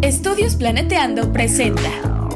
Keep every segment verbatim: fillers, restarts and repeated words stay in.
Estudios Planeteando presenta.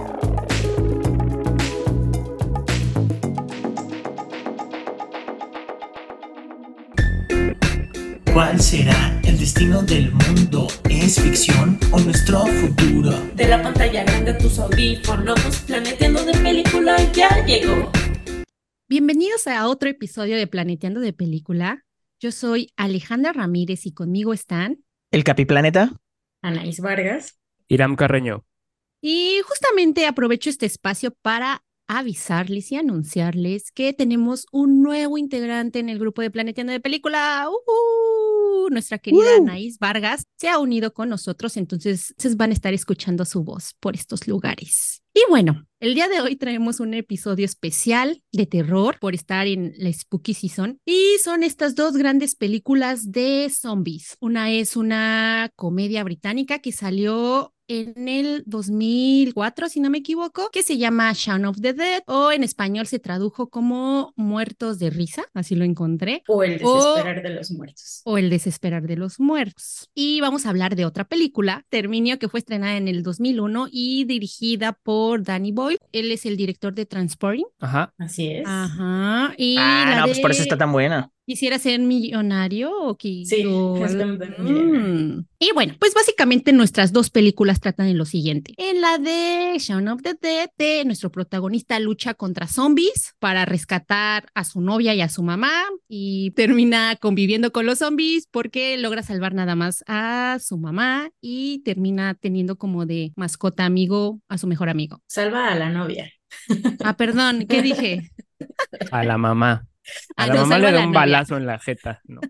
¿Cuál será el destino del mundo? ¿Es ficción o nuestro futuro? De la pantalla grande a tus audífonos, Planeteando de Película ya llegó. Bienvenidos a otro episodio de Planeteando de Película. Yo soy Alejandra Ramírez y conmigo están... ¿El Capiplaneta? Anaís Vargas. Iram Carreño. Y justamente aprovecho este espacio para avisarles y anunciarles que tenemos un nuevo integrante en el grupo de Planeteando de Película. ¡Uh! Nuestra querida ¡Uh! Anaís Vargas se ha unido con nosotros, entonces ustedes van a estar escuchando su voz por estos lugares. Y bueno, el día de hoy traemos un episodio especial de terror por estar en la Spooky Season y son estas dos grandes películas de zombies. Una es una comedia británica que salió en el dos mil cuatro, si no me equivoco, que se llama Shaun of the Dead, o en español se tradujo como Muertos de Risa, así lo encontré. O El Desesperar o, de los Muertos. O El Desesperar de los Muertos. Y vamos a hablar de otra película, Terminio, que fue estrenada en el dos mil uno y dirigida por Danny Boyle. Él es el director de Transporting. Ajá. Así es. Ajá. Y Ah, la no, de... pues por eso está tan buena. ¿Quisiera ser millonario o que Sí, o es algo? Slumdog Millionaire. Mm. Y bueno, pues básicamente nuestras dos películas tratan de lo siguiente. En la de Shaun of the Dead, de nuestro protagonista lucha contra zombies para rescatar a su novia y a su mamá y termina conviviendo con los zombies porque logra salvar nada más a su mamá y termina teniendo como de mascota amigo a su mejor amigo. Salva a la novia. Ah, perdón, ¿qué dije? A la mamá. A Ah, la no, mamá salva le a da la un novia. balazo en la jeta, ¿no?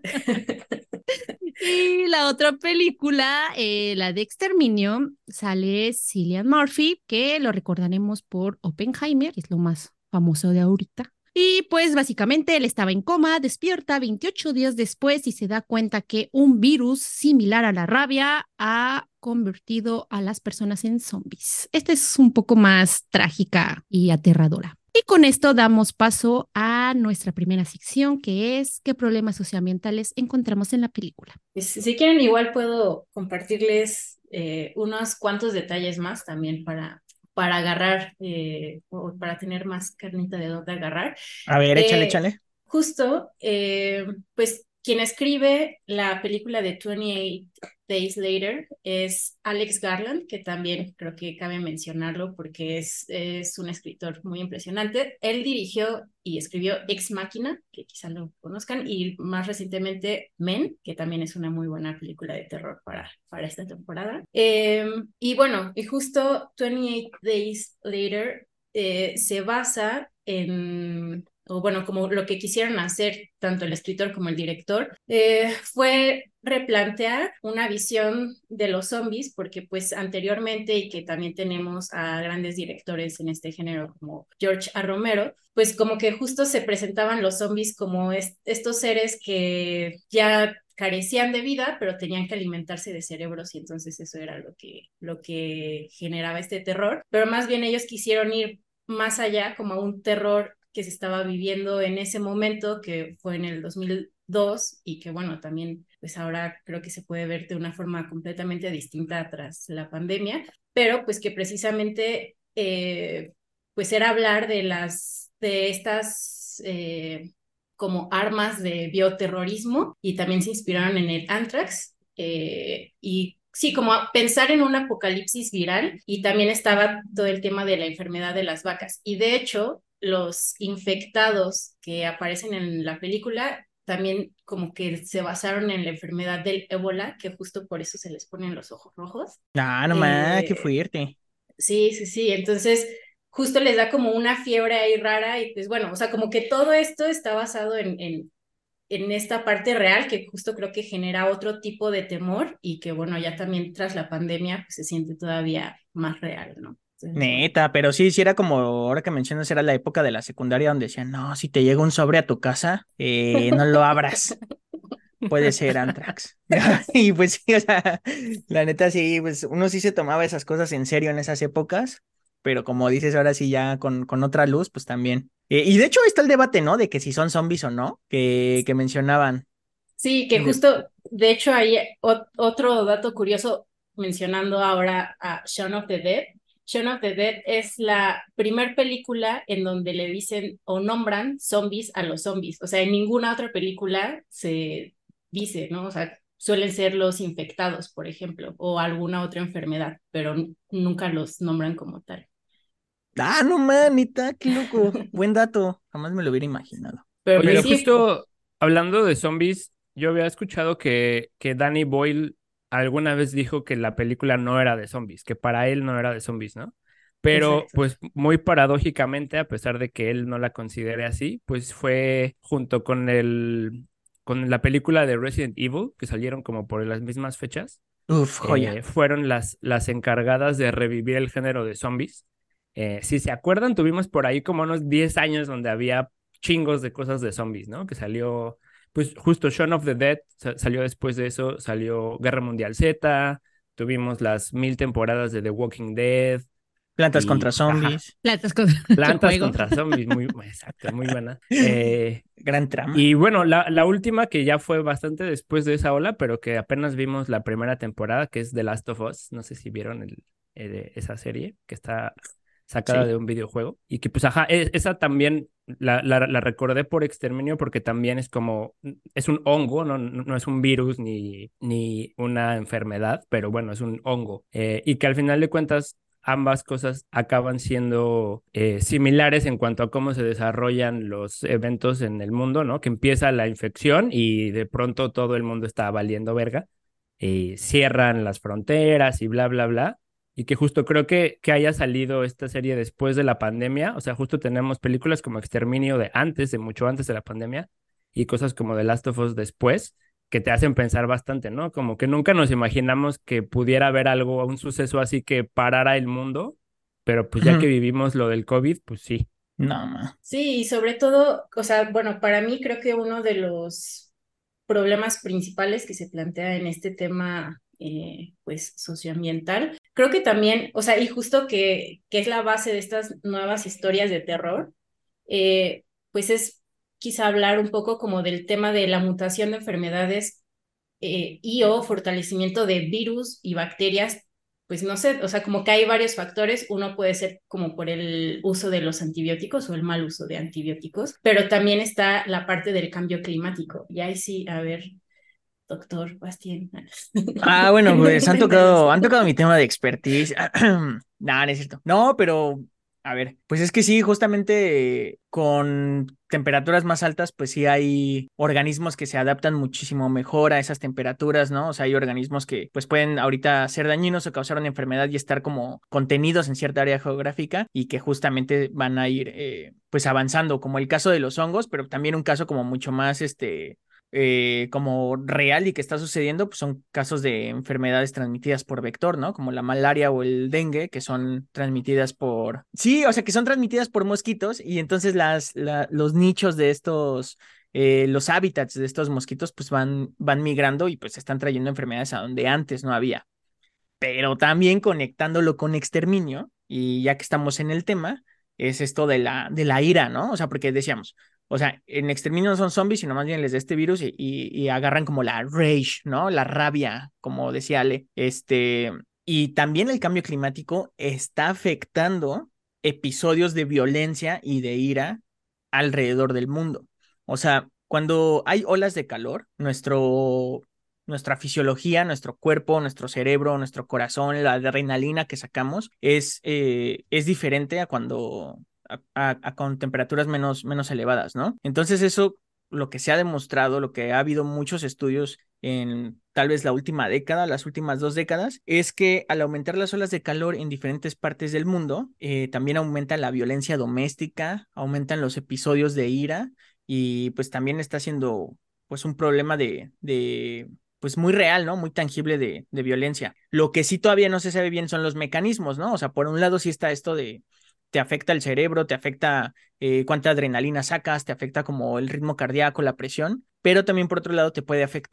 Y la otra película, eh, la de Exterminio, sale Cillian Murphy, que lo recordaremos por Oppenheimer, que es lo más famoso de ahorita. Y pues básicamente él estaba en coma, despierta veintiocho días después y se da cuenta que un virus similar a la rabia ha convertido a las personas en zombies. Esta es un poco más trágica y aterradora. Y con esto damos paso a nuestra primera sección, que es ¿qué problemas socioambientales encontramos en la película? Pues, si quieren, igual puedo compartirles eh, unos cuantos detalles más también para, para agarrar, eh, o para tener más carnita de dónde agarrar. A ver, échale, Eh, échale. Justo, eh, pues quien escribe la película de veintiocho Days Later es Alex Garland, que también creo que cabe mencionarlo porque es, es un escritor muy impresionante. Él dirigió y escribió Ex Machina, que quizá lo conozcan, y más recientemente Men, que también es una muy buena película de terror para, para esta temporada. Eh, y bueno, y justo veintiocho Days Later eh, se basa en... o bueno, como lo que quisieron hacer tanto el escritor como el director, eh, fue replantear una visión de los zombies, porque pues anteriormente, y que también tenemos a grandes directores en este género como George A. Romero, pues como que justo se presentaban los zombies como est- estos seres que ya carecían de vida, pero tenían que alimentarse de cerebros y entonces eso era lo que, lo que generaba este terror, pero más bien ellos quisieron ir más allá como a un terror que se estaba viviendo en ese momento, que fue en el dos mil dos y que bueno, también pues ahora creo que se puede ver de una forma completamente distinta tras la pandemia, pero pues que precisamente eh, pues era hablar de las, de estas eh, como armas de bioterrorismo y también se inspiraron en el Anthrax eh, y sí, como pensar en un apocalipsis viral y también estaba todo el tema de la enfermedad de las vacas. Y de hecho, los infectados que aparecen en la película también como que se basaron en la enfermedad del ébola, que justo por eso se les ponen los ojos rojos. Ah, no más, qué Eh, fuerte. sí, sí, sí, entonces justo les da como una fiebre ahí rara y pues bueno, o sea, como que todo esto está basado en, en en esta parte real que justo creo que genera otro tipo de temor y que bueno, ya también tras la pandemia pues se siente todavía más real, ¿no? Entonces, bueno. Neta, pero sí, sí era como, ahora que mencionas, era la época de la secundaria donde decían, no, si te llega un sobre a tu casa, eh, no lo abras, puede ser Antrax. Y pues sí, o sea, la neta sí, pues uno sí se tomaba esas cosas en serio en esas épocas, pero como dices ahora sí ya con, con otra luz, pues también. Eh, y de hecho está el debate, ¿no? De que si son zombies o no, que, que mencionaban. Sí, que De- justo, de hecho, hay o- otro dato curioso. mencionando ahora a Shaun of the Dead. Shaun of the Dead es la primer película en donde le dicen o nombran zombies a los zombies. O sea, en ninguna otra película se dice, ¿no? O sea, suelen ser los infectados, por ejemplo, o alguna otra enfermedad, pero nunca los nombran como tal. Ah, no manita, qué loco. Buen dato. Jamás me lo hubiera imaginado. Pero Oye, pues y sí, justo hablando de zombies, yo había escuchado que, que Danny Boyle alguna vez dijo que la película no era de zombies, que para él no era de zombies, ¿no? Pero exacto. pues muy paradójicamente, a pesar de que él no la considere así, pues fue junto con el, con la película de Resident Evil, que salieron como por las mismas fechas, Uf, joya. eh, fueron las, las encargadas de revivir el género de zombies. Eh, si se acuerdan, tuvimos por ahí como unos diez años donde había chingos de cosas de zombies, ¿no? Que salió, pues justo Shaun of the Dead sa- salió después de eso, salió Guerra Mundial Z, tuvimos las mil temporadas de The Walking Dead Plantas y, contra pues, ajá, zombies. Platas con qué Plantas juego. contra Zombies, muy, exacto, muy buena. Eh, Gran trama. y bueno, la, la última que ya fue bastante después de esa ola, pero que apenas vimos la primera temporada, que es The Last of Us. No sé si vieron el, el- esa serie, que está sacada Sí. de un videojuego. Y que pues, ajá, e- esa también la, la, la recordé por Exterminio porque también es como, es un hongo, no, no no es un virus ni, ni una enfermedad, pero bueno, es un hongo. Eh, y que al final de cuentas ambas cosas acaban siendo eh, similares en cuanto a cómo se desarrollan los eventos en el mundo, ¿no? Que empieza la infección y de pronto todo el mundo está valiendo verga y cierran las fronteras y bla, bla, bla. Y que justo creo que, que haya salido esta serie después de la pandemia. O sea, justo tenemos películas como Exterminio de antes, de mucho antes de la pandemia, y cosas como The Last of Us después, que te hacen pensar bastante, ¿no? Como que nunca nos imaginamos que pudiera haber algo, un suceso así que parara el mundo, pero pues ya que Ujú. vivimos lo del COVID, pues sí. No, ma. Sí, y sobre todo, o sea, bueno, para mí creo que uno de los problemas principales que se plantea en este tema, eh, pues, socioambiental, creo que también, o sea, y justo que, que es la base de estas nuevas historias de terror, eh, pues es quizá hablar un poco como del tema de la mutación de enfermedades eh, y o fortalecimiento de virus y bacterias, pues no sé, o sea, como que hay varios factores. Uno puede ser como por el uso de los antibióticos o el mal uso de antibióticos, pero también está la parte del cambio climático. Y ahí sí, a ver, doctor Bastien. Ah, bueno, pues han Cuéntanos. tocado, han tocado mi tema de expertise. Nah, no es cierto. No, pero, a ver, pues es que sí, justamente eh, con temperaturas más altas, pues sí hay organismos que se adaptan muchísimo mejor a esas temperaturas, ¿no? O sea, hay organismos que pues pueden ahorita ser dañinos o causar una enfermedad y estar como contenidos en cierta área geográfica y que justamente van a ir eh, pues avanzando, como el caso de los hongos, pero también un caso como mucho más, este eh, como real y que está sucediendo, pues son casos de enfermedades transmitidas por vector, ¿no? Como la malaria o el dengue, que son transmitidas por... Sí, o sea, que son transmitidas por mosquitos y entonces las, la- los nichos de estos, eh, los hábitats de estos mosquitos, pues van, van migrando y pues están trayendo enfermedades a donde antes no había. Pero también conectándolo con exterminio, y ya que estamos en el tema, es esto de la, de la ira, ¿no? O sea, porque decíamos, o sea, en exterminio no son zombies, sino más bien les da este virus y, y, y agarran como la rage, ¿no? La rabia, como decía Ale. Este, y también el cambio climático está afectando episodios de violencia y de ira alrededor del mundo. O sea, cuando hay olas de calor, nuestro nuestra fisiología, nuestro cuerpo, nuestro cerebro, nuestro corazón, la adrenalina que sacamos es, eh, es diferente a cuando a, a- a con temperaturas menos, menos elevadas, ¿no? Entonces eso, lo que se ha demostrado, lo que ha habido muchos estudios en tal vez la última década, las últimas dos décadas, es que al aumentar las olas de calor en diferentes partes del mundo, eh, también aumenta la violencia doméstica, aumentan los episodios de ira y pues también está siendo pues un problema de, de pues muy real, ¿no? Muy tangible de, de violencia. Lo que sí todavía no se sabe bien son los mecanismos, ¿no? O sea, por un lado sí está esto de, te afecta el cerebro, te afecta eh, cuánta adrenalina sacas, te afecta como el ritmo cardíaco, la presión, pero también por otro lado te puede afectar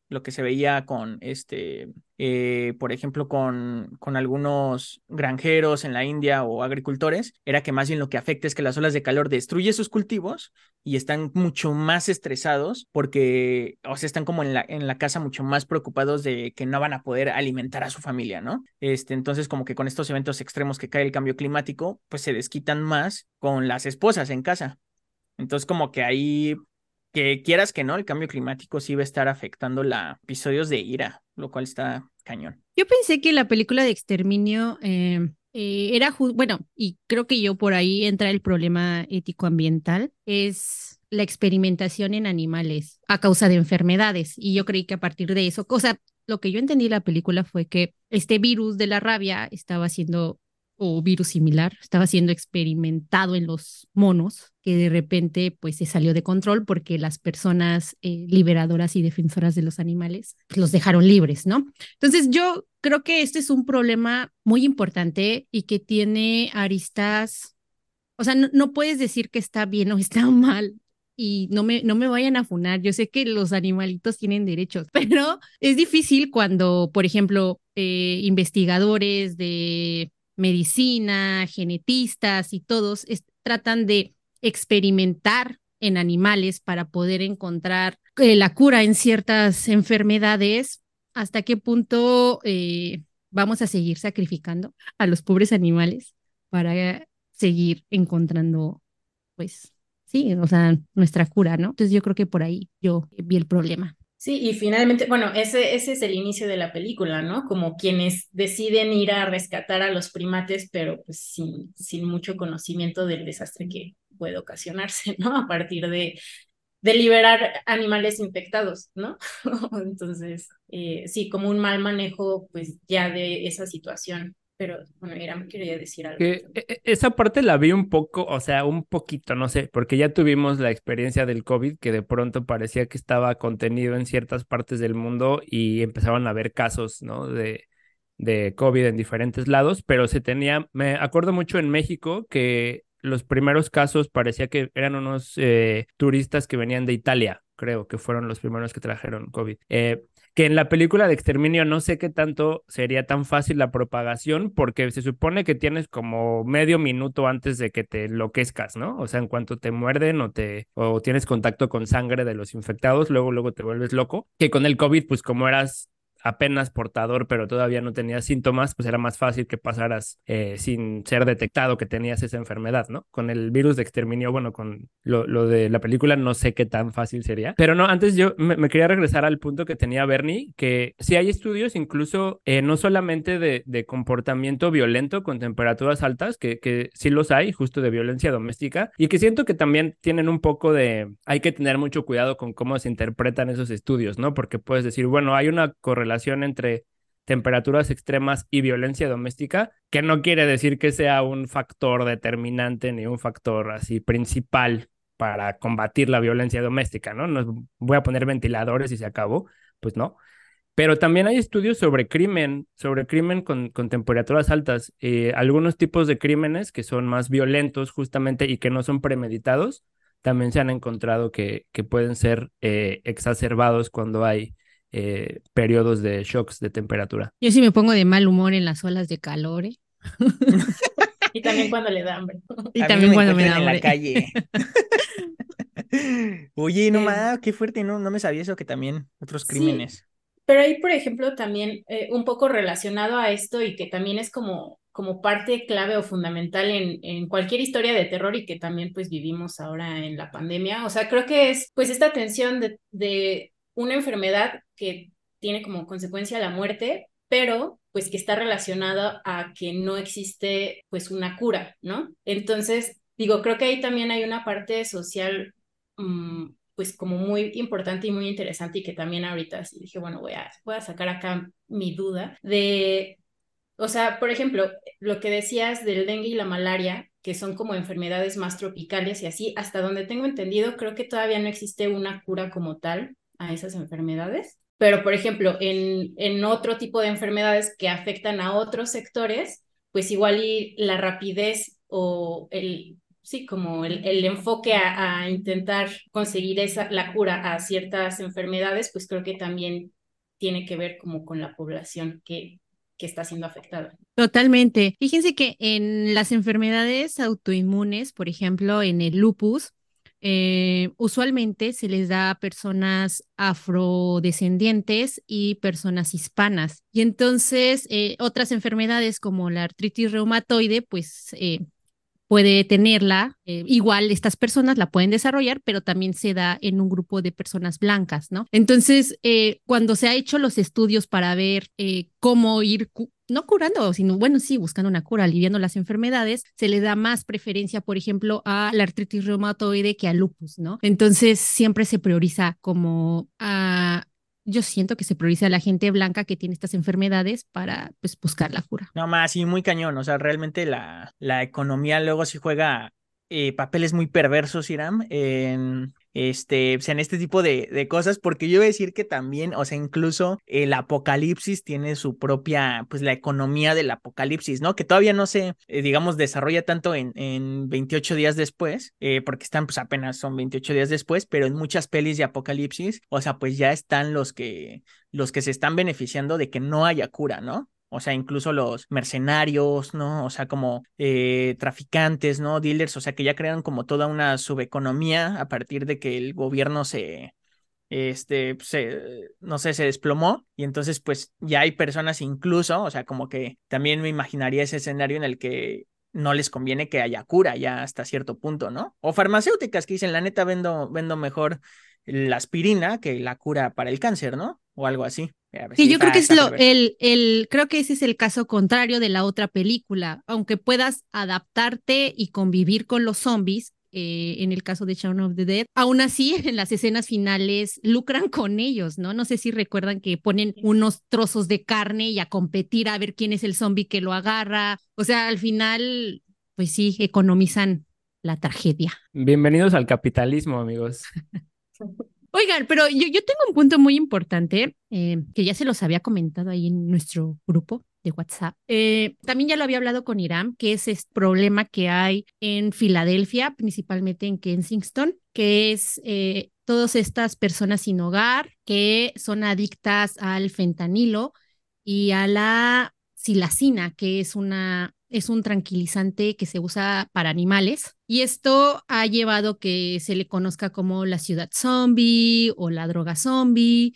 lo que se veía con este, eh, por ejemplo, con, con algunos granjeros en la India o agricultores, era que más bien lo que afecta es que las olas de calor destruyen sus cultivos y están mucho más estresados porque, o sea, están como en la, en la casa mucho más preocupados de que no van a poder alimentar a su familia, ¿no? Este, entonces, como que con estos eventos extremos que cae el cambio climático, pues se desquitan más con las esposas en casa. Entonces, como que ahí, que quieras que no, el cambio climático sí va a estar afectando la episodios de ira, lo cual está cañón. Yo pensé que la película de Exterminio eh, eh, era, ju- bueno, y creo que yo por ahí entra el problema ético-ambiental, es la experimentación en animales a causa de enfermedades. Y yo creí que a partir de eso, o sea, lo que yo entendí de la película fue que este virus de la rabia estaba siendo, o virus similar, estaba siendo experimentado en los monos, que de repente pues se salió de control porque las personas eh, liberadoras y defensoras de los animales pues, los dejaron libres, ¿no? Entonces yo creo que este es un problema muy importante y que tiene aristas, o sea, no, no puedes decir que está bien o está mal. Y no me, no me vayan a funar, yo sé que los animalitos tienen derechos, pero es difícil cuando, por ejemplo, eh, investigadores de medicina, genetistas y todos es- tratan de experimentar en animales para poder encontrar eh, la cura en ciertas enfermedades. ¿Hasta qué punto eh, vamos a seguir sacrificando a los pobres animales para seguir encontrando, pues, sí, o sea, nuestra cura, ¿no? Entonces yo creo que por ahí yo vi el problema. Sí, y finalmente, bueno, ese, ese es el inicio de la película, ¿no? Como quienes deciden ir a rescatar a los primates, pero pues sin, sin mucho conocimiento del desastre que puede ocasionarse, ¿no? A partir de, de liberar animales infectados, ¿no? Entonces, eh, sí, como un mal manejo, pues ya de esa situación. Pero, bueno, Iram quería decir algo. Que e- e- esa parte la vi un poco, o sea, un poquito, no sé, porque ya tuvimos la experiencia del COVID que de pronto parecía que estaba contenido en ciertas partes del mundo y empezaron a haber casos, ¿no? De, de COVID en diferentes lados, pero se tenía, me acuerdo mucho en México que los primeros casos parecía que eran unos eh, turistas que venían de Italia, creo que fueron los primeros que trajeron COVID. Eh, que en la película de Exterminio no sé qué tanto sería tan fácil la propagación, porque se supone que tienes como medio minuto antes de que te enloquezcas, ¿no? O sea, en cuanto te muerden o te o tienes contacto con sangre de los infectados, luego luego te vuelves loco. Que con el COVID, pues como eras apenas portador, pero todavía no tenías síntomas, pues era más fácil que pasaras eh, sin ser detectado que tenías esa enfermedad, ¿no? Con el virus de Exterminio, bueno, con lo, lo de la película, no sé qué tan fácil sería. Pero no, antes yo me, me quería regresar al punto que tenía Bernie, que sí hay estudios incluso eh, no solamente de, de comportamiento violento con temperaturas altas, que, que sí los hay, justo de violencia doméstica, y que siento que también tienen un poco de, hay que tener mucho cuidado con cómo se interpretan esos estudios, ¿no? Porque puedes decir, bueno, hay una correlación entre temperaturas extremas y violencia doméstica, que no quiere decir que sea un factor determinante ni un factor así principal para combatir la violencia doméstica, ¿no? No voy a poner ventiladores y se acabó, pues no. Pero también hay estudios sobre crimen, sobre crimen con, con temperaturas altas. Eh, algunos tipos de crímenes que son más violentos justamente y que no son premeditados, también se han encontrado que, que pueden ser eh, exacerbados cuando hay eh, periodos de shocks de temperatura. Yo sí me pongo de mal humor en las olas de calor, ¿eh? Y también cuando le da hambre. Y A mí no también me cuando me encuentran da en la hambre. calle. Oye, no Eh, más, qué fuerte, no, no me sabía eso que también otros sí, crímenes. pero ahí, por ejemplo, también eh, un poco relacionado a esto y que también es como, como parte clave o fundamental en, en cualquier historia de terror y que también pues vivimos ahora en la pandemia. O sea, creo que es pues esta tensión de, de una enfermedad que tiene como consecuencia la muerte, pero pues que está relacionada a que no existe pues una cura, ¿no? Entonces, digo, creo que ahí también hay una parte social um, pues como muy importante y muy interesante y que también ahorita sí dije, bueno, voy a, voy a sacar acá mi duda de, o sea, por ejemplo, lo que decías del dengue y la malaria, que son como enfermedades más tropicales y así, hasta donde tengo entendido, creo que todavía no existe una cura como tal a esas enfermedades. Pero, por ejemplo, en, en otro tipo de enfermedades que afectan a otros sectores, pues igual y la rapidez o el, sí, como el, el enfoque a, a intentar conseguir esa, la cura a ciertas enfermedades, pues creo que también tiene que ver como con la población que, que está siendo afectada. Totalmente. Fíjense que en las enfermedades autoinmunes, por ejemplo, en el lupus, eh, usualmente se les da a personas afrodescendientes y personas hispanas. Y entonces eh, otras enfermedades como la artritis reumatoide, pues eh, puede tenerla, eh, igual estas personas la pueden desarrollar, pero también se da en un grupo de personas blancas, ¿no? Entonces, eh, cuando se ha hecho los estudios para ver eh, cómo ir, cu no curando, sino, bueno, sí, buscando una cura, aliviando las enfermedades, se le da más preferencia, por ejemplo, a la artritis reumatoide que al lupus, ¿no? Entonces, siempre se prioriza como a... Yo siento que se prioriza a la gente blanca que tiene estas enfermedades para, pues, buscar la cura. No más, sí, muy cañón. O sea, realmente la, la economía luego sí juega eh, papeles muy perversos, Iram, en este, pues, en este tipo de, de cosas, porque yo iba a decir que también, o sea, incluso el apocalipsis tiene su propia, pues la economía del apocalipsis, ¿no? Que todavía no se, eh, digamos, desarrolla tanto en, en veintiocho días después, eh, porque están, pues apenas son veintiocho días después, pero en muchas pelis de apocalipsis, o sea, pues ya están los que, los que se están beneficiando de que no haya cura, ¿no? O sea, incluso los mercenarios, ¿no? O sea, como eh, traficantes, ¿no? Dealers, o sea, que ya crean como toda una subeconomía a partir de que el gobierno se, este, se, no sé, se desplomó y entonces pues ya hay personas incluso, o sea, como que también me imaginaría ese escenario en el que no les conviene que haya cura ya hasta cierto punto, ¿no? O farmacéuticas que dicen, la neta, vendo, vendo mejor la aspirina que la cura para el cáncer, ¿no? O algo así. A ver, Sí, sí, yo creo está, que es está lo, perverso. el, el, creo que ese es el caso contrario de la otra película. Aunque puedas adaptarte y convivir con los zombies, eh, en el caso de Shaun of the Dead, aún así en las escenas finales lucran con ellos, ¿no? No sé si recuerdan que ponen unos trozos de carne y a competir a ver quién es el zombie que lo agarra. O sea, al final, pues sí, economizan la tragedia. Bienvenidos al capitalismo, amigos. Oigan, pero yo, yo tengo un punto muy importante eh, que ya se los había comentado ahí en nuestro grupo de WhatsApp. Eh, también ya lo había hablado con Iram, que es este problema que hay en Filadelfia, principalmente en Kensington, que es eh, todas estas personas sin hogar que son adictas al fentanilo y a la silacina, que es una es un tranquilizante que se usa para animales y esto ha llevado que se le conozca como la ciudad zombie o la droga zombie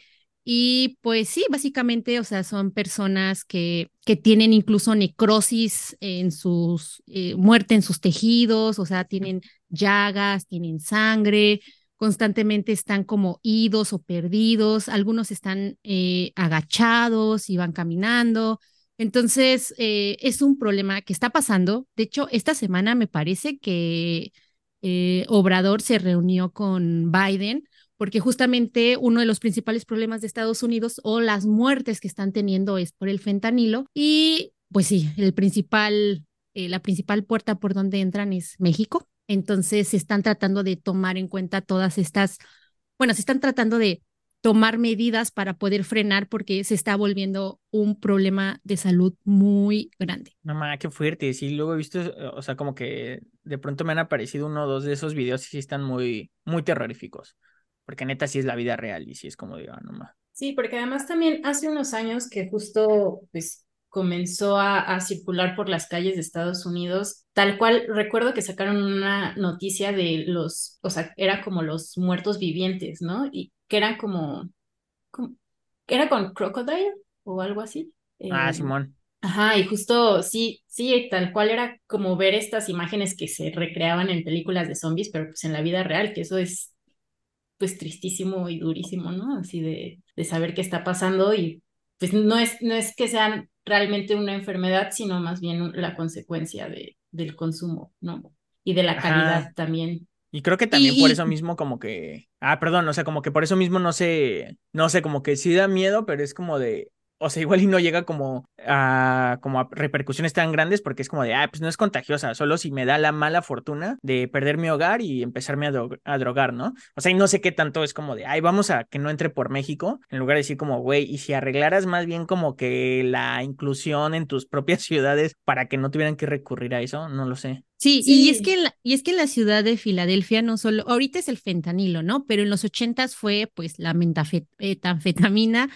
y pues sí, básicamente, o sea, son personas que, que tienen incluso necrosis en sus, eh, muerte en sus tejidos, o sea, tienen llagas, tienen sangre, constantemente están como idos o perdidos, algunos están eh, agachados y van caminando. Entonces, eh, es un problema que está pasando. De hecho, esta semana me parece que eh, Obrador se reunió con Biden porque justamente uno de los principales problemas de Estados Unidos o las muertes que están teniendo es por el fentanilo. Y pues sí, el principal, eh, la principal puerta por donde entran es México. Entonces, se están tratando de tomar en cuenta todas estas, bueno, se están tratando de tomar medidas para poder frenar porque se está volviendo un problema de salud muy grande. No mames, qué fuerte. Sí, luego he visto, eh, o sea, como que de pronto me han aparecido uno o dos de esos videos y sí están muy, muy terroríficos. Porque neta sí es la vida real y sí es como digo, ah, no mames. Sí, porque además también hace unos años que justo pues comenzó a, a circular por las calles de Estados Unidos, tal cual recuerdo que sacaron una noticia de los, o sea, era como los muertos vivientes, ¿no? Y que eran como, como era con Crocodile o algo así. Ah, Eh, Simón. ajá, y justo sí, sí, tal cual era como ver estas imágenes que se recreaban en películas de zombies, pero pues en la vida real, que eso es pues tristísimo y durísimo, ¿no? Así de, de saber qué está pasando y pues no es, no es que sean realmente una enfermedad, sino más bien un- la consecuencia de, del consumo, ¿no? Y de la calidad Ajá. también. Y creo que también por Y, eso mismo como que, ah, perdón, o sea, como que por eso mismo no sé, no sé, como que sí da miedo, pero es como de, o sea, igual y no llega como a, como a repercusiones tan grandes porque es como de, ah, pues no es contagiosa, solo si me da la mala fortuna de perder mi hogar y empezarme a, dro- a drogar, ¿no? O sea, y no sé qué tanto es como de, ay, vamos a que no entre por México, en lugar de decir como, güey, y si arreglaras más bien como que la inclusión en tus propias ciudades para que no tuvieran que recurrir a eso, no lo sé. sí, y es que Sí, en la, y es que en la ciudad de Filadelfia no solo, ahorita es el fentanilo, ¿no? Pero en los ochentas fue pues la metafe- metanfetamina,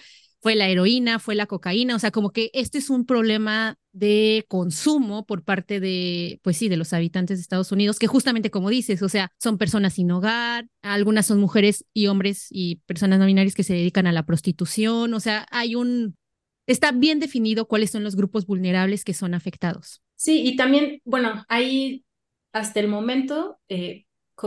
fue la heroína, fue la cocaína, o sea, como que este es un problema de consumo por parte de, pues sí, de los habitantes de Estados Unidos, que justamente como dices, o sea, son personas sin hogar, algunas son mujeres y hombres y personas no binarias que se dedican a la prostitución, o sea, hay un, está bien definido cuáles son los grupos vulnerables que son afectados. Sí, y también, bueno, hay hasta el momento eh,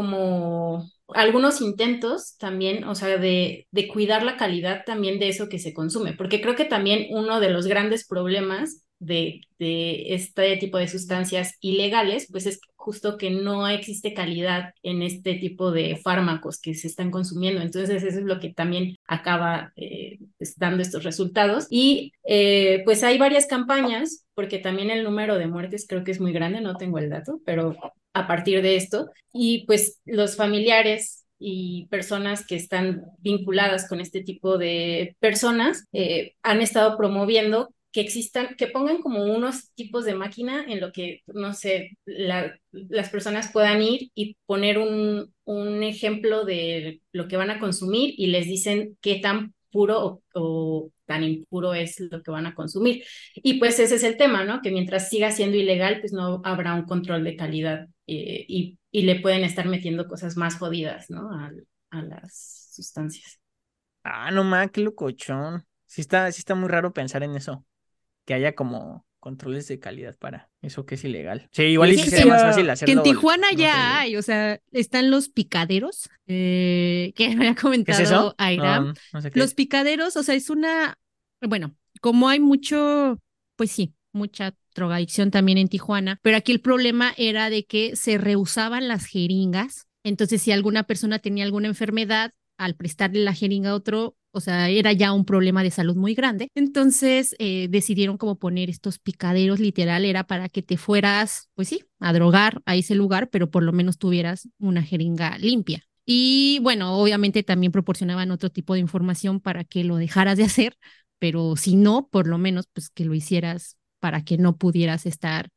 como algunos intentos también, o sea, de, de cuidar la calidad también de eso que se consume, porque creo que también uno de los grandes problemas de, de este tipo de sustancias ilegales, pues es justo que no existe calidad en este tipo de fármacos que se están consumiendo. Entonces eso es lo que también acaba eh, pues, dando estos resultados. Y eh, pues hay varias campañas, porque también el número de muertes creo que es muy grande, no tengo el dato, pero a partir de esto, y pues los familiares y personas que están vinculadas con este tipo de personas eh, han estado promoviendo que existan, que pongan como unos tipos de máquina en lo que, no sé, la, las personas puedan ir y poner un, un ejemplo de lo que van a consumir y les dicen qué tan puro o, o tan impuro es lo que van a consumir. Y pues ese es el tema, ¿no? Que mientras siga siendo ilegal, pues no habrá un control de calidad eh, y, y le pueden estar metiendo cosas más jodidas, ¿no? A, a las sustancias. Ah, no más, qué locochón. Sí está, sí está muy raro pensar en eso. Que haya como controles de calidad para eso que es ilegal. Sí, igual y Les sí Que, sería más fácil decía, que en hacerlo Tijuana no ya tan... hay, o sea, están los picaderos, eh, que había ¿Qué es comentado eso? Airam. No, no sé qué Los es. picaderos, o sea, es una, bueno, como hay mucho, pues sí, mucha drogadicción también en Tijuana, pero aquí el problema era de que se rehusaban las jeringas, entonces si alguna persona tenía alguna enfermedad, al prestarle la jeringa a otro, o sea, era ya un problema de salud muy grande. Entonces eh, decidieron como poner estos picaderos, literal, era para que te fueras, pues sí, a drogar a ese lugar, pero por lo menos tuvieras una jeringa limpia. Y bueno, obviamente también proporcionaban otro tipo de información para que lo dejaras de hacer, pero si no, por lo menos, pues que lo hicieras para que no pudieras estar,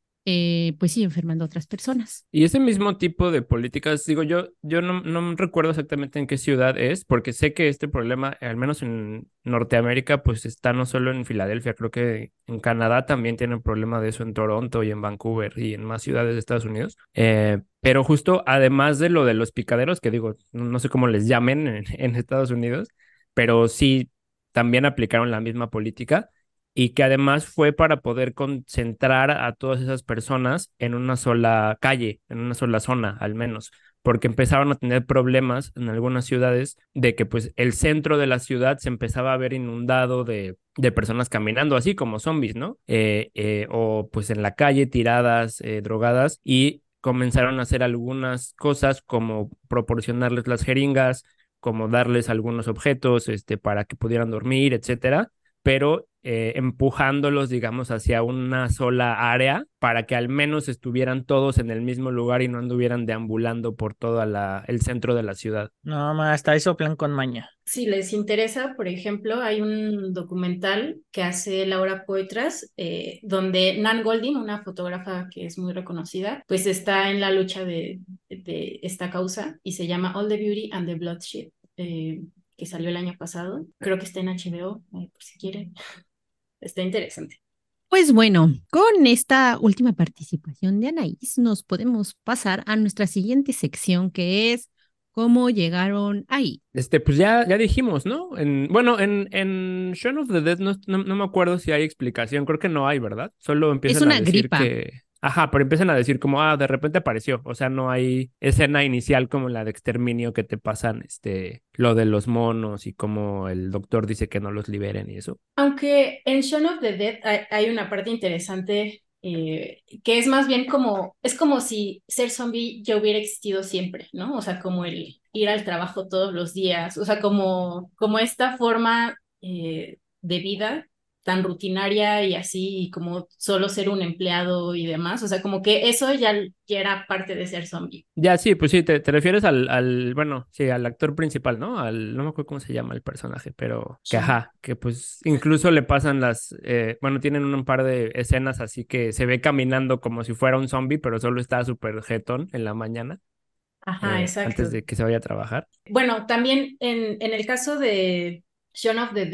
eh, pues sí, enfermando a otras personas. y ese mismo tipo de políticas, digo, yo, yo no, no recuerdo exactamente en qué ciudad es, porque sé que este problema, al menos en Norteamérica, pues está no solo en Filadelfia, creo que en Canadá también tienen problema de eso en Toronto y en Vancouver y en más ciudades de Estados Unidos. Eh, pero justo además de lo de los picaderos, que digo, no, no sé cómo les llamen en, en Estados Unidos, pero sí también aplicaron la misma política y que además fue para poder concentrar a todas esas personas en una sola calle, en una sola zona al menos, porque empezaron a tener problemas en algunas ciudades de que pues el centro de la ciudad se empezaba a ver inundado de, de personas caminando así como zombies, ¿no? Eh, eh, o pues en la calle tiradas, eh, drogadas y comenzaron a hacer algunas cosas como proporcionarles las jeringas, como darles algunos objetos, este, para que pudieran dormir, etcétera, pero eh, empujándolos, digamos, hacia una sola área para que al menos estuvieran todos en el mismo lugar y no anduvieran deambulando por todo la, el centro de la ciudad. No, más, hasta eso plan con maña. Si les interesa, por ejemplo, hay un documental que hace Laura Poitras, eh, donde Nan Goldin, una fotógrafa que es muy reconocida, pues está en la lucha de, de esta causa y se llama All the Beauty and the Bloodshed, eh, que salió el año pasado. Creo que está en H B O, eh, por si quieren. Está interesante. Pues bueno, con esta última participación de Anaís, nos podemos pasar a nuestra siguiente sección, que es cómo llegaron ahí. Este, pues ya, ya dijimos, ¿no? En, bueno, en, en Shaun of the Dead no, no, no me acuerdo si hay explicación, creo que no hay, ¿verdad? Solo Es empiezan a una decir gripa. que, ajá, pero empiezan a decir como, ah, de repente apareció, o sea, no hay escena inicial como la de exterminio que te pasan, este, lo de los monos y como el doctor dice que no los liberen y eso. Aunque en Shaun of the Dead hay, hay una parte interesante eh, que es más bien como, es como si ser zombie ya hubiera existido siempre, ¿no? O sea, como el ir al trabajo todos los días, o sea, como, como esta forma eh, de vida tan rutinaria y así, y como solo ser un empleado y demás, o sea, como que eso ya, ya era parte de ser zombie. Ya, sí, pues sí, te, te refieres al, al, bueno, sí, al actor principal, ¿no? Al, no me acuerdo cómo se llama el personaje, pero que Sean. ajá, que pues incluso le pasan las, eh, bueno, tienen un par de escenas así que se ve caminando como si fuera un zombie, pero solo está súper jetón en la mañana, Ajá, eh, antes exacto. de que se vaya a trabajar. Bueno, también en, en el caso de Shaun of the Dead,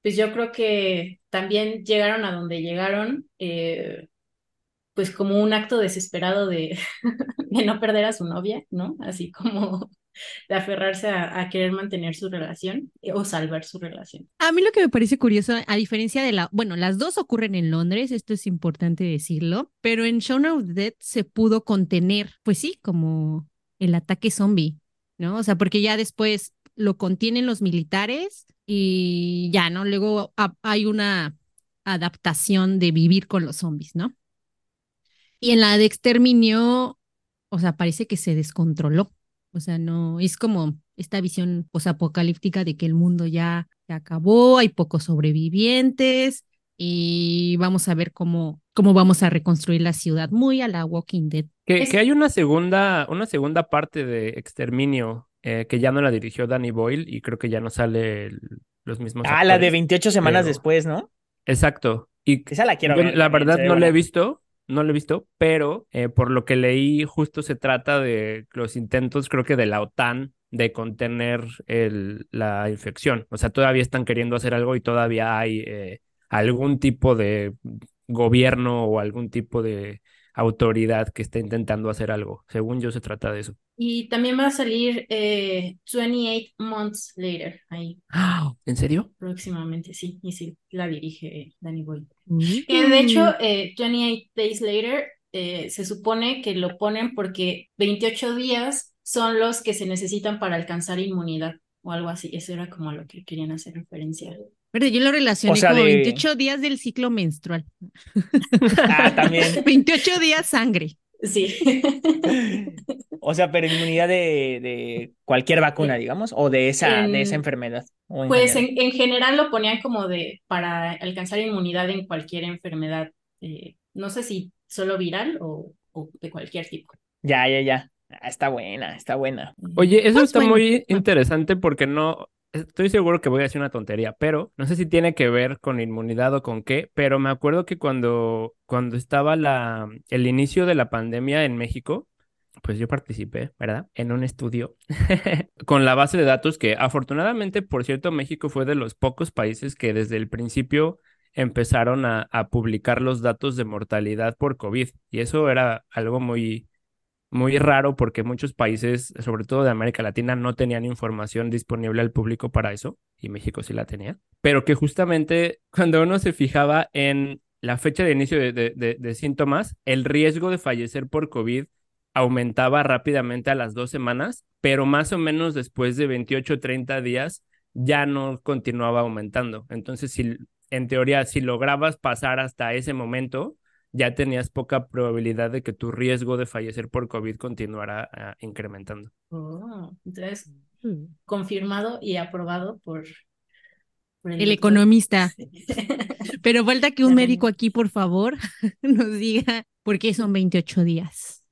pues yo creo que también llegaron a donde llegaron, eh, pues como un acto desesperado de, de no perder a su novia, ¿no? Así como de aferrarse a, a querer mantener su relación eh, o salvar su relación. A mí lo que me parece curioso, a diferencia de la, bueno, las dos ocurren en Londres, esto es importante decirlo, pero en Shaun of the Dead se pudo contener, pues sí, como el ataque zombie, ¿no? O sea, porque ya después lo contienen los militares y ya, ¿no? Luego ha- hay una adaptación de vivir con los zombies, ¿no? Y en la de exterminio, o sea, parece que se descontroló. O sea, no, es como esta visión posapocalíptica de que el mundo ya se acabó, hay pocos sobrevivientes y vamos a ver cómo, cómo vamos a reconstruir la ciudad, muy a la Walking Dead. Que, que Es, hay una segunda, una segunda parte de Exterminio eh, que ya no la dirigió Danny Boyle y creo que ya no sale el- los mismos Ah, la de actores, veintiocho semanas pero después, ¿no? exacto. Y Esa la quiero yo ver la también, verdad se ve no la he buena. visto, no la he visto, pero eh, por lo que leí justo se trata de los intentos, creo que de la OTAN de contener el, la infección. O sea, todavía están queriendo hacer algo y todavía hay eh, algún tipo de gobierno o algún tipo de autoridad que está intentando hacer algo. Según yo, se trata de eso. y también va a salir eh, veintiocho Months Later, ahí ¡Ah! ¿En serio? próximamente, sí, y sí, la dirige Danny Boyle. Que de hecho, Uh. eh, veintiocho Days Later eh, se supone que lo ponen porque veintiocho días son los que se necesitan para alcanzar inmunidad o algo así. Eso era como a lo que querían hacer referencia. Pero yo lo O relacioné sea, como de. veintiocho días del ciclo menstrual. Ah, también. veintiocho días sangre. Sí. O sea, pero inmunidad de, de cualquier vacuna, Eh, digamos, o de esa, de esa en, enfermedad, o en pues general. en, en general lo ponían como de para alcanzar inmunidad en cualquier enfermedad. eh, no sé si solo viral o, o de cualquier tipo. Ya, ya, ya. Ah, está buena, está buena. Oye, eso Pues está bueno. muy Ah. interesante porque no, estoy seguro que voy a decir una tontería, pero no sé si tiene que ver con inmunidad o con qué, pero me acuerdo que cuando, cuando estaba la, el inicio de la pandemia en México, pues yo participé, ¿verdad? En un estudio con la base de datos que afortunadamente, por cierto, México fue de los pocos países que desde el principio empezaron a, a publicar los datos de mortalidad por COVID y eso era algo muy muy raro porque muchos países, sobre todo de América Latina, no tenían información disponible al público para eso, y México sí la tenía, pero que justamente cuando uno se fijaba en la fecha de inicio de, de, de, de síntomas, el riesgo de fallecer por COVID aumentaba rápidamente a las dos semanas, pero más o menos después de veintiocho o treinta días ya no continuaba aumentando. Entonces, si, en teoría, si lograbas pasar hasta ese momento, ya tenías poca probabilidad de que tu riesgo de fallecer por COVID continuara uh, incrementando. Oh, entonces, Mm. confirmado y aprobado por, por el El doctor. economista. Sí. Pero falta que un médico aquí, por favor, nos diga por qué son veintiocho días.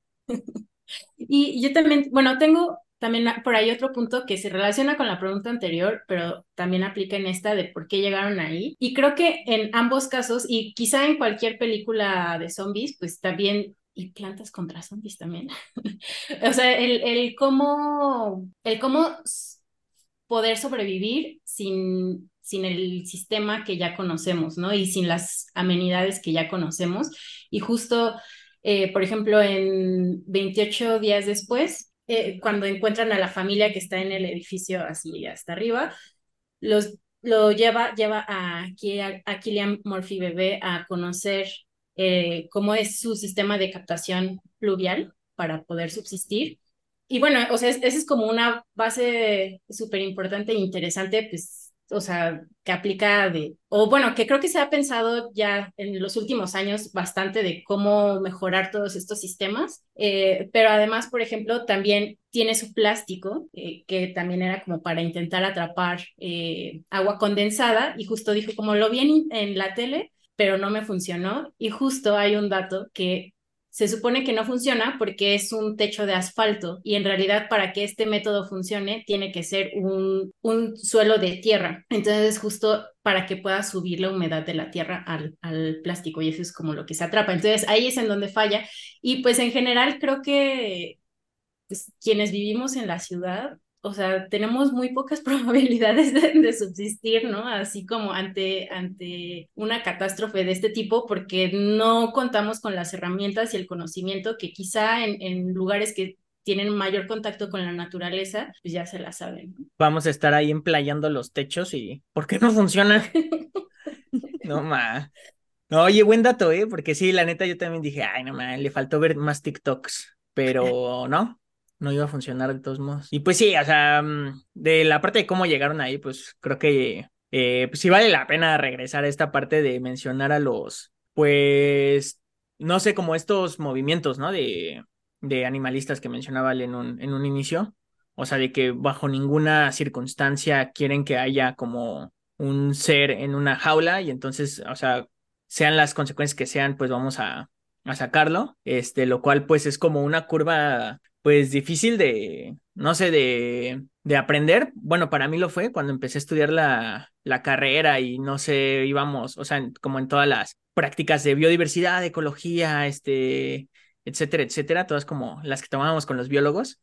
Y yo también, bueno, tengo también por ahí otro punto que se relaciona con la pregunta anterior, pero también aplica en esta de por qué llegaron ahí. Y creo que en ambos casos, y quizá en cualquier película de zombies, pues también, y plantas contra zombies también. O sea, el, el cómo, el cómo s- poder sobrevivir sin, sin el sistema que ya conocemos, ¿no? Y sin las amenidades que ya conocemos. Y justo, eh, por ejemplo, en veintiocho días después, eh, cuando encuentran a la familia que está en el edificio así hasta arriba, los, lo lleva, lleva a, Ki- a Cillian Murphy bebé a conocer eh, cómo es su sistema de captación pluvial para poder subsistir. Y bueno, o sea, es- esa es como una base súper importante e interesante, pues, o sea, que aplica de, o bueno, que creo que se ha pensado ya en los últimos años bastante de cómo mejorar todos estos sistemas, eh, pero además, por ejemplo, también tiene su plástico, eh, que también era como para intentar atrapar eh, agua condensada, y justo dijo, como lo vi en, en la tele, pero no me funcionó, y justo hay un dato que se supone que no funciona porque es un techo de asfalto y en realidad para que este método funcione tiene que ser un, un suelo de tierra. Entonces justo para que pueda subir la humedad de la tierra al, al plástico y eso es como lo que se atrapa. Entonces ahí es en donde falla y pues en general creo que pues, quienes vivimos en la ciudad o sea, tenemos muy pocas probabilidades de, de subsistir, ¿no? Así como ante, ante una catástrofe de este tipo, porque no contamos con las herramientas y el conocimiento que quizá en, en lugares que tienen mayor contacto con la naturaleza, pues ya se la saben, ¿no? Vamos a estar ahí emplayando los techos y ¿por qué no funciona? No, ma. No, oye, buen dato, ¿eh? Porque sí, la neta yo también dije, ay, no, ma, le faltó ver más TikToks, pero no, no iba a funcionar de todos modos. Y pues sí, o sea, mm, de la parte de cómo llegaron ahí, pues creo que eh, pues sí vale la pena regresar a esta parte de mencionar a los, pues, no sé, como estos movimientos, ¿no? De, de animalistas que mencionaba él en un, en un inicio. O sea, de que bajo ninguna circunstancia quieren que haya como un ser en una jaula y entonces, o sea, sean las consecuencias que sean, pues vamos a, a sacarlo, este, lo cual pues es como una curva pues difícil de, no sé, de, de aprender. Bueno, para mí lo fue cuando empecé a estudiar la, la carrera y no sé, íbamos, o sea, en- como en todas las prácticas de biodiversidad, de ecología, este, etcétera, etcétera, todas como las que tomábamos con los biólogos,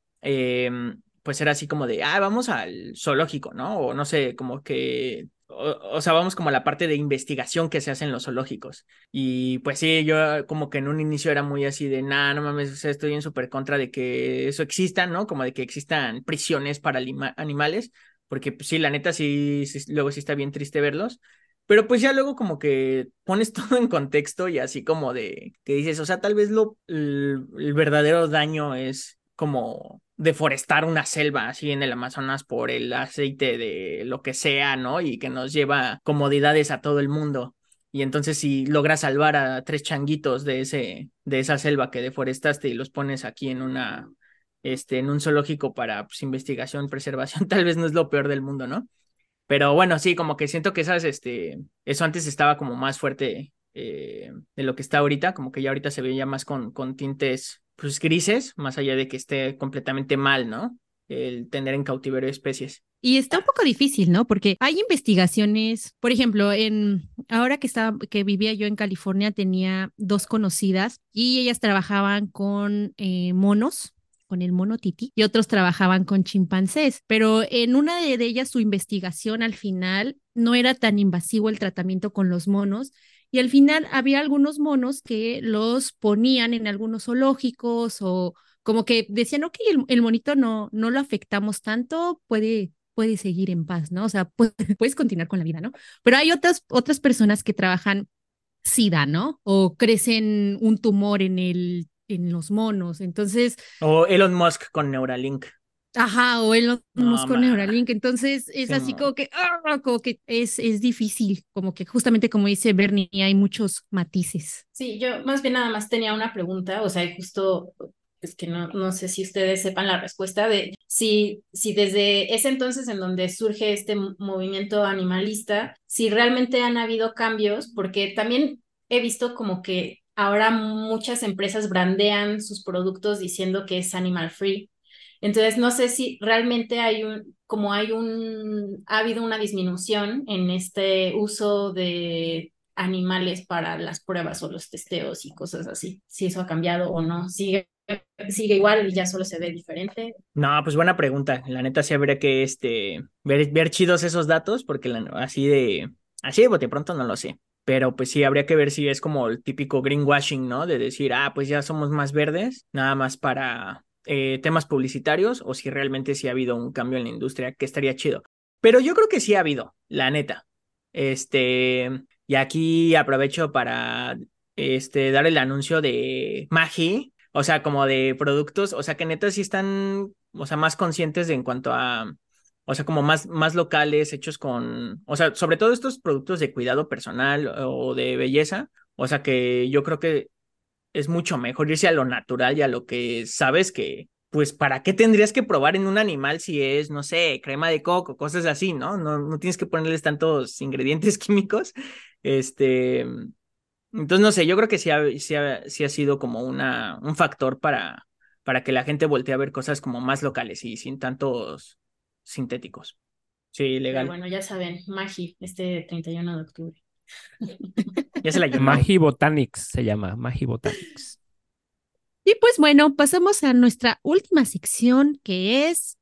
eh, pues era así como de, ah, vamos al zoológico, ¿no? O no sé, como que, o, o sea, vamos como a la parte de investigación que se hace en los zoológicos. Y pues sí, yo como que en un inicio era muy así de, nah, no mames, o sea, estoy en súper contra de que eso exista, ¿no? Como de que existan prisiones para anima- animales, porque pues, sí, la neta sí, sí, luego sí está bien triste verlos. Pero pues ya luego como que pones todo en contexto y así como de que dices, o sea, tal vez lo, el, el verdadero daño es como deforestar una selva así en el Amazonas por el aceite de lo que sea, ¿no? Y que nos lleva comodidades a todo el mundo. Y entonces si logras salvar a tres changuitos de ese, de esa selva que deforestaste y los pones aquí en una, este, en un zoológico para pues, investigación, preservación, tal vez no es lo peor del mundo, ¿no? Pero bueno, sí, como que siento que esas, este, eso antes estaba como más fuerte eh, de lo que está ahorita, como que ya ahorita se ve ya más con, con tintes, pues grises, más allá de que esté completamente mal, ¿no? El tener en cautiverio especies. Y está un poco difícil, ¿no? Porque hay investigaciones, por ejemplo, en ahora que estaba, que vivía yo en California, tenía dos conocidas y ellas trabajaban con eh, monos, con el mono Titi, y otros trabajaban con chimpancés. Pero en una de, de ellas, su investigación al final no era tan invasivo el tratamiento con los monos. Y al final había algunos monos que los ponían en algunos zoológicos o como que decían, ok, el, el monito no, no lo afectamos tanto, puede puedes seguir en paz, ¿no? O sea, pu- puedes continuar con la vida, ¿no? Pero hay otras, otras personas que trabajan SIDA, ¿no? O crecen un tumor en el, en los monos. Entonces, O Elon Musk con Neuralink. ajá, o Elon No, Musk con ma. Neuralink. Entonces, es Sí, así mo. como que, ah, como que es, es difícil, como que justamente como dice Bernie, hay muchos matices. Sí, yo más bien nada más tenía una pregunta, o sea, y justo, es que no, no sé si ustedes sepan la respuesta de si, si desde ese entonces en donde surge este m- movimiento animalista, si realmente han habido cambios, porque también he visto como que ahora muchas empresas brandean sus productos diciendo que es animal free. Entonces, no sé si realmente hay un, como hay un, ha habido una disminución en este uso de animales para las pruebas o los testeos y cosas así. Si eso ha cambiado o no, sigue, sigue igual y ya solo se ve diferente. No, pues buena pregunta. La neta sí habría que este, ver, ver chidos esos datos, porque la- así de, así de bote pronto no lo sé. Pero pues sí, habría que ver si es como el típico greenwashing, ¿no? De decir, ah, pues ya somos más verdes, nada más para eh, temas publicitarios, o si realmente sí ha habido un cambio en la industria, que estaría chido. Pero yo creo que sí ha habido, la neta. Este, y aquí aprovecho para este, dar el anuncio de Magi, o sea, como de productos, o sea, que neta sí están, o sea, más conscientes de en cuanto a, o sea, como más, más locales, hechos con, o sea, sobre todo estos productos de cuidado personal o de belleza, o sea, que yo creo que es mucho mejor irse a lo natural y a lo que sabes que, pues, ¿para qué tendrías que probar en un animal si es, no sé, crema de coco, cosas así, ¿no? No, no tienes que ponerles tantos ingredientes químicos, este... Entonces, no sé, yo creo que sí ha, sí ha, sí ha sido como una, un factor para, para que la gente voltee a ver cosas como más locales y sin tantos sintéticos. Sí, Pero legal. bueno, ya saben, Magi, este treinta y uno de octubre. Ya se la llenaron. Magi Botanics se llama, Magi Botanics. Y pues bueno, pasamos a nuestra última sección que es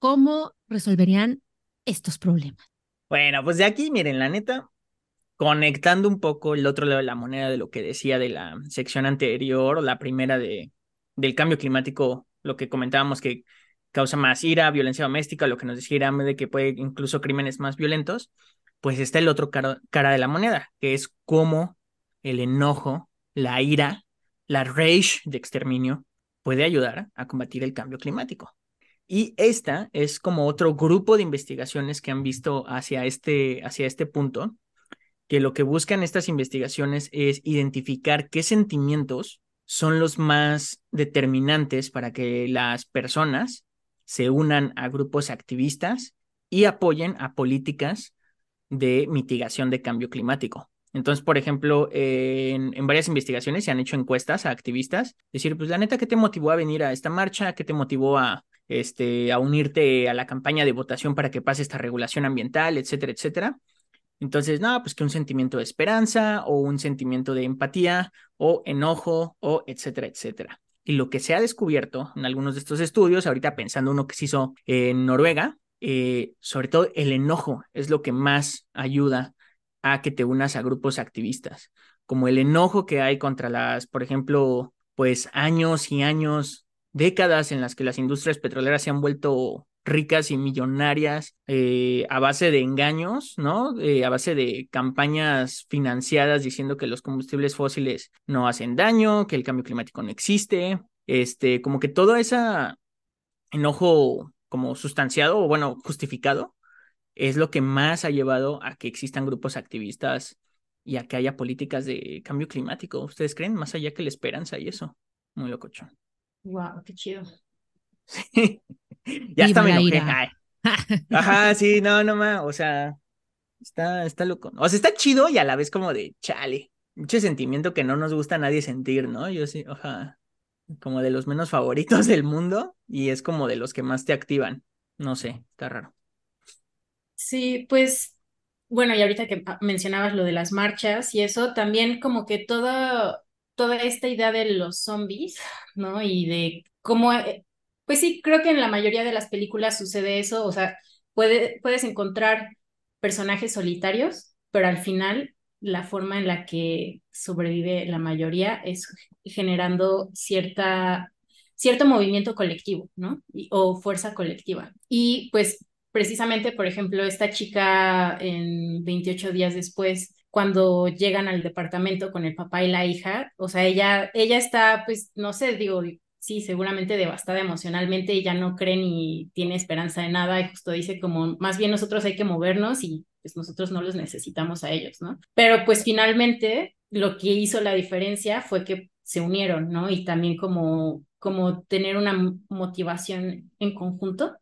¿cómo resolverían estos problemas? Bueno, pues de aquí, miren, la neta, conectando un poco el otro lado de la moneda de lo que decía de la sección anterior, la primera de, del cambio climático, lo que comentábamos que causa más ira, violencia doméstica, lo que nos decía Irán de que puede incluso crímenes más violentos, pues está el otro cara, cara de la moneda, que es cómo el enojo, la ira, la rage de exterminio puede ayudar a combatir el cambio climático. Y esta es como otro grupo de investigaciones que han visto hacia este, hacia este punto, que lo que buscan estas investigaciones es identificar qué sentimientos son los más determinantes para que las personas se unan a grupos activistas y apoyen a políticas de mitigación de cambio climático. Entonces, por ejemplo, en, en varias investigaciones se han hecho encuestas a activistas, decir, pues la neta, ¿qué te motivó a venir a esta marcha? ¿Qué te motivó a, este, a unirte a la campaña de votación para que pase esta regulación ambiental, etcétera, etcétera? Entonces, no, pues que un sentimiento de esperanza o un sentimiento de empatía o enojo o etcétera, etcétera. Y lo que se ha descubierto en algunos de estos estudios, ahorita pensando uno que se hizo en Noruega, eh, sobre todo el enojo es lo que más ayuda a que te unas a grupos activistas, como el enojo que hay contra las, por ejemplo, pues años y años, décadas en las que las industrias petroleras se han vuelto ricas y millonarias eh, a base de engaños, ¿no? Eh, a base de campañas financiadas diciendo que los combustibles fósiles no hacen daño, que el cambio climático no existe, este, como que todo ese enojo como sustanciado o bueno, justificado es lo que más ha llevado a que existan grupos activistas y a que haya políticas de cambio climático. ¿Ustedes creen? Más allá que la esperanza y eso. Muy locochón. Wow, qué chido. Ya hasta Viva me la enojé. ira. Ay. Ajá, sí, no, no más. O sea, está, está loco. O sea, está chido y a la vez como de chale. Mucho sentimiento que no nos gusta a nadie sentir, ¿no? Yo sí, ajá. Como de los menos favoritos del mundo y es como de los que más te activan. No sé, está raro. Sí, pues, bueno, y ahorita que ah, mencionabas lo de las marchas y eso, también como que toda, toda esta idea de los zombies, ¿no? Y de cómo, eh, pues sí, creo que en la mayoría de las películas sucede eso, o sea, puede, puedes encontrar personajes solitarios, pero al final la forma en la que sobrevive la mayoría es generando cierta, cierto movimiento colectivo, ¿no? Y- o fuerza colectiva. Y pues precisamente, por ejemplo, esta chica en veintiocho días después, cuando llegan al departamento con el papá y la hija, o sea, ella, ella está, pues, no sé, digo, sí, seguramente devastada emocionalmente, ella no cree ni tiene esperanza de nada y justo dice como, más bien nosotros hay que movernos y pues nosotros no los necesitamos a ellos, ¿no? Pero pues finalmente lo que hizo la diferencia fue que se unieron, ¿no? Y también como, como tener una motivación en conjunto.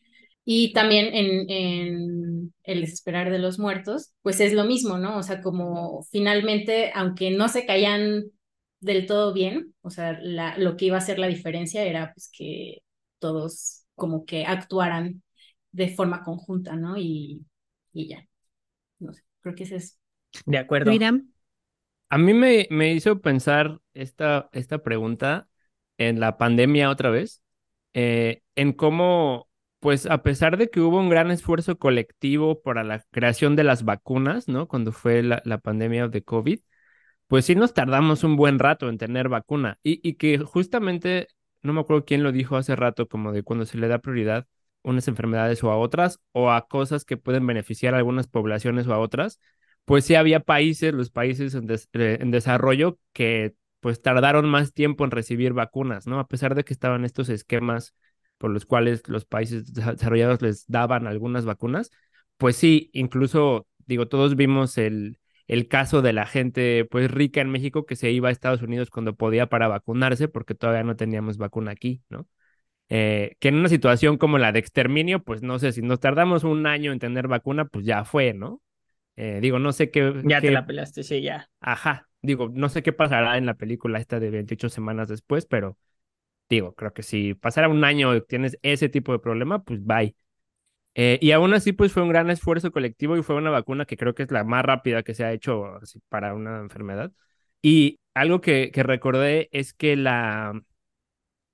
Y también en, en El desesperar de los muertos, pues es lo mismo, ¿no? O sea, como finalmente, aunque no se caían del todo bien, o sea, la, lo que iba a hacer la diferencia era pues que todos como que actuaran de forma conjunta, ¿no? Y, y ya, no sé, creo que ese es. De ¿Tú, acuerdo. Irán? A mí me, me hizo pensar esta, esta pregunta en la pandemia otra vez, eh, en cómo, pues a pesar de que hubo un gran esfuerzo colectivo para la creación de las vacunas, ¿no? Cuando fue la, la pandemia de COVID, pues sí nos tardamos un buen rato en tener vacuna y, y que justamente, no me acuerdo quién lo dijo hace rato, como de cuando se le da prioridad a unas enfermedades o a otras, o a cosas que pueden beneficiar a algunas poblaciones o a otras, pues sí había países, los países en, des- eh, en desarrollo, que pues tardaron más tiempo en recibir vacunas, ¿no? A pesar de que estaban estos esquemas por los cuales los países desa- desarrollados les daban algunas vacunas, pues sí, incluso, digo, todos vimos el el caso de la gente pues rica en México que se iba a Estados Unidos cuando podía para vacunarse porque todavía no teníamos vacuna aquí, ¿no? Eh, que en una situación como la de exterminio, pues no sé, si nos tardamos un año en tener vacuna, pues ya fue, ¿no? Eh, digo, no sé qué, Ya te qué, la pelaste, sí, ya. ajá, digo, no sé qué pasará en la película esta de veintiocho semanas después, pero digo, creo que si pasara un año y tienes ese tipo de problema, pues bye. Eh, y aún así, pues fue un gran esfuerzo colectivo y fue una vacuna que creo que es la más rápida que se ha hecho así, para una enfermedad. Y algo que, que recordé es que la,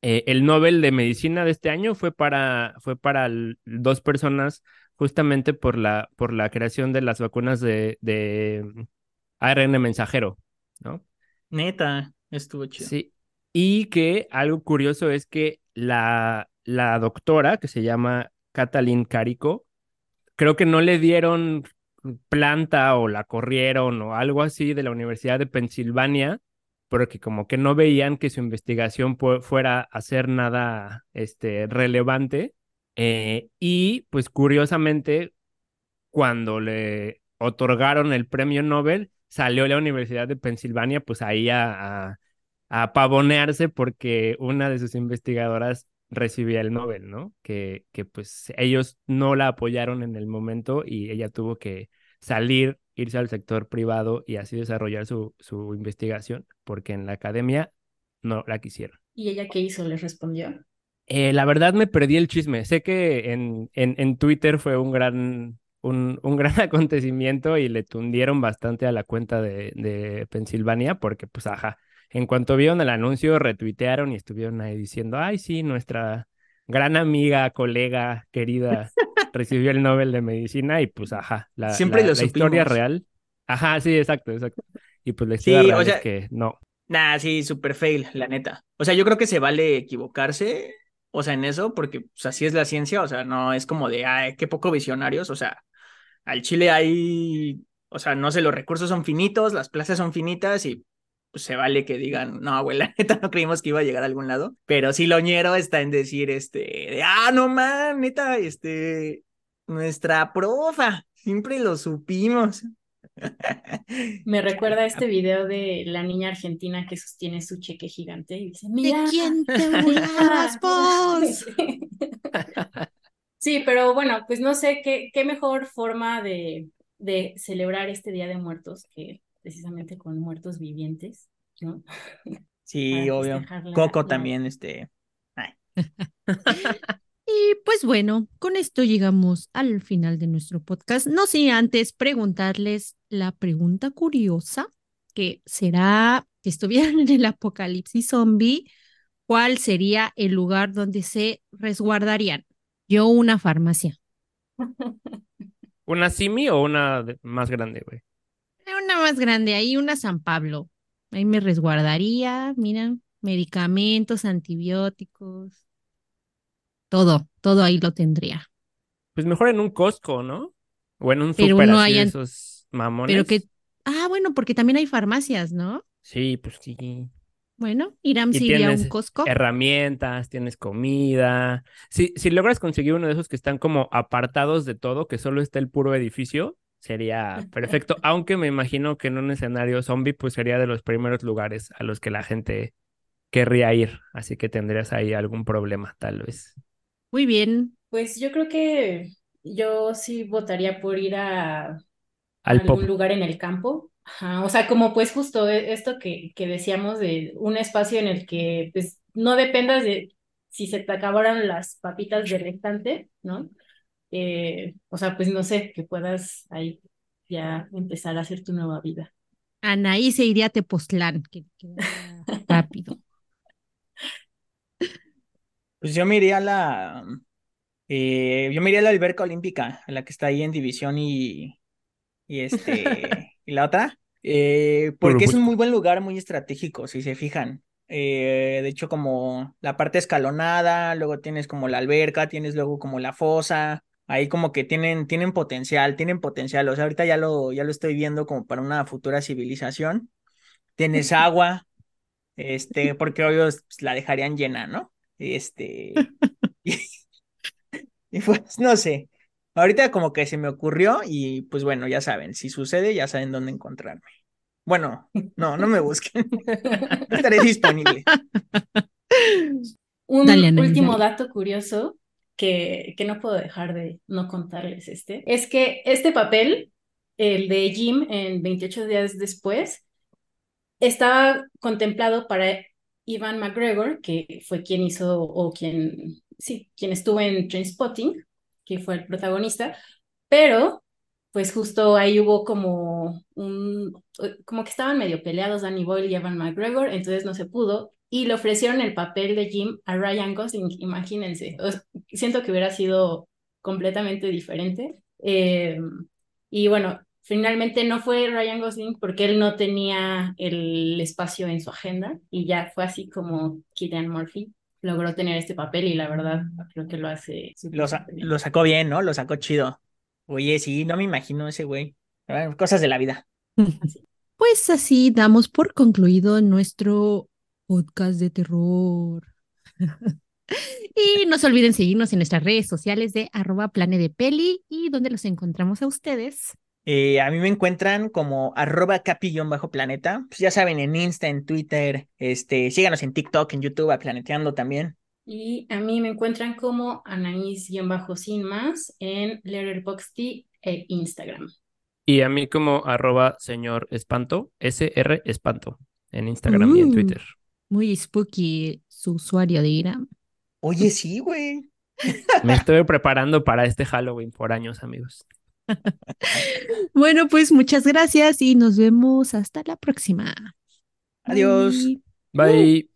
Eh, el Nobel de Medicina de este año fue para, fue para l- dos personas justamente por la, por la creación de las vacunas de, de A R N mensajero, ¿no? Neta, estuvo chido. Sí. Y que algo curioso es que la, la doctora, que se llama Katalin Kariko, creo que no le dieron planta o la corrieron o algo así de la Universidad de Pensilvania, porque como que no veían que su investigación pu- fuera a ser nada este, relevante. Eh, y pues curiosamente, cuando le otorgaron el premio Nobel, salió la Universidad de Pensilvania pues ahí a, a, a pavonearse porque una de sus investigadoras recibía el Nobel, ¿no? Que, que pues ellos no la apoyaron en el momento y ella tuvo que salir, irse al sector privado y así desarrollar su, su investigación, porque en la academia no la quisieron. ¿Y ella qué hizo? ¿Les respondió? Eh, la verdad me perdí el chisme. Sé que en, en, en Twitter fue un gran, un, un gran acontecimiento y le tundieron bastante a la cuenta de, de Pensilvania porque, pues, ajá, en cuanto vieron el anuncio, retuitearon y estuvieron ahí diciendo, ay, sí, nuestra gran amiga, colega, querida, recibió el Nobel de Medicina y, pues, ajá, la, Siempre la, lo la historia supimos. real, ajá, sí, exacto, exacto. Y pues la historia Sí, o real es sea, que no. nah, sí, super fail, la neta. O sea, yo creo que se vale equivocarse, o sea, en eso, porque pues, así es la ciencia, o sea, no es como de, ay, qué poco visionarios, o sea, al Chile hay, o sea, no sé, los recursos son finitos, las plazas son finitas y pues se vale que digan, no, güey, la neta no creímos que iba a llegar a algún lado, pero sí lo ñero está en decir, este, de, ah, no, man, neta, este, nuestra profa, siempre lo supimos. Me recuerda a Chale. este video de la niña argentina que sostiene su cheque gigante y dice, ¿De mira, quién te burlabas mira, mira. vos? Sí, pero bueno, pues no sé qué, qué mejor forma de, de celebrar este Día de Muertos que precisamente con muertos vivientes, ¿no? Sí, Para obvio. festejar la, Coco la... también, este. Ay, Y pues bueno, con esto llegamos al final de nuestro podcast. No sin antes preguntarles la pregunta curiosa, que será, si estuvieran en el apocalipsis zombie, ¿cuál sería el lugar donde se resguardarían? Yo una farmacia. ¿Una Simi o una de- más grande, güey? Una más grande, ahí una San Pablo. Ahí me resguardaría, mira, medicamentos, antibióticos, todo, todo ahí lo tendría. Pues mejor en un Costco, ¿no? O en un Pero súper no así hay, de an- esos pero que, mamones. ah, bueno, porque también hay farmacias, ¿no? Sí, pues sí. Bueno, Iram Y se iría a un tienes Costco. herramientas, tienes comida. Si, si logras conseguir uno de esos que están como apartados de todo, que solo está el puro edificio, sería perfecto. Aunque me imagino que en un escenario zombie, pues sería de los primeros lugares a los que la gente querría ir. Así que tendrías ahí algún problema, tal vez. Muy bien. Pues yo creo que yo sí votaría por ir a, a Al pop. algún lugar en el campo. Ajá, o sea, como pues justo e- esto que, que decíamos de un espacio en el que pues no dependas de si se te acabaron las papitas del estante, ¿no? Eh, o sea, pues no sé, que puedas ahí ya empezar a hacer tu nueva vida. Anaí se iría a Tepoztlán, que quedaría rápido. pues yo me iría a la. Eh, yo me iría a la alberca olímpica, a la que está ahí en División y. Y este. Y la otra. Eh, porque es un muy Churubusco. buen lugar, muy estratégico, si se fijan. Eh, de hecho, como la parte escalonada, luego tienes como la alberca, tienes luego como la fosa. Ahí como que tienen, tienen potencial, tienen potencial. O sea, ahorita ya lo, ya lo estoy viendo como para una futura civilización. Tienes agua, este, porque obvio pues, la dejarían llena, ¿no? Este, y, y pues no sé. Ahorita como que se me ocurrió y pues bueno, ya saben, si sucede, ya saben dónde encontrarme. Bueno, no, no me busquen. No estaré disponible. Dale, Un Anaí, último dale. dato curioso que, que no puedo dejar de no contarles este, es que este papel, el de Jim en veintiocho días después, estaba contemplado para Ivan McGregor, que fue quien hizo, o quien, sí, quien estuvo en Trainspotting, que fue el protagonista, pero pues justo ahí hubo como un, como que estaban medio peleados Danny Boyle y Evan McGregor, entonces no se pudo. Y le ofrecieron el papel de Jim a Ryan Gosling, imagínense. O sea, siento que hubiera sido completamente diferente. Eh, y bueno, finalmente no fue Ryan Gosling porque él no tenía el espacio en su agenda y ya fue así como Cillian Murphy logró tener este papel y la verdad creo que lo hace súper, Lo, sa- súper bien. lo sacó bien, ¿no? Lo sacó chido. Oye, sí, no me imagino ese güey. Ah, cosas de la vida. Así. Pues así damos por concluido nuestro podcast de terror. Y no se olviden seguirnos en nuestras redes sociales de arroba plane de peli y donde los encontramos a ustedes. Eh, a mí me encuentran como arroba capi-planeta. Pues ya saben, en Insta, en Twitter, este, síganos en TikTok, en YouTube, a Planeteando también. Y a mí me encuentran como Anaís-sin más en Letterboxd e Instagram. Y a mí como arroba señor espanto, S R espanto, en Instagram y en Uh, Twitter. muy spooky su usuario de Ira. Oye, sí, güey. Me estoy preparando para este Halloween por años, amigos. Bueno, pues muchas gracias y nos vemos hasta la próxima. Adiós. Bye. Uh. Bye.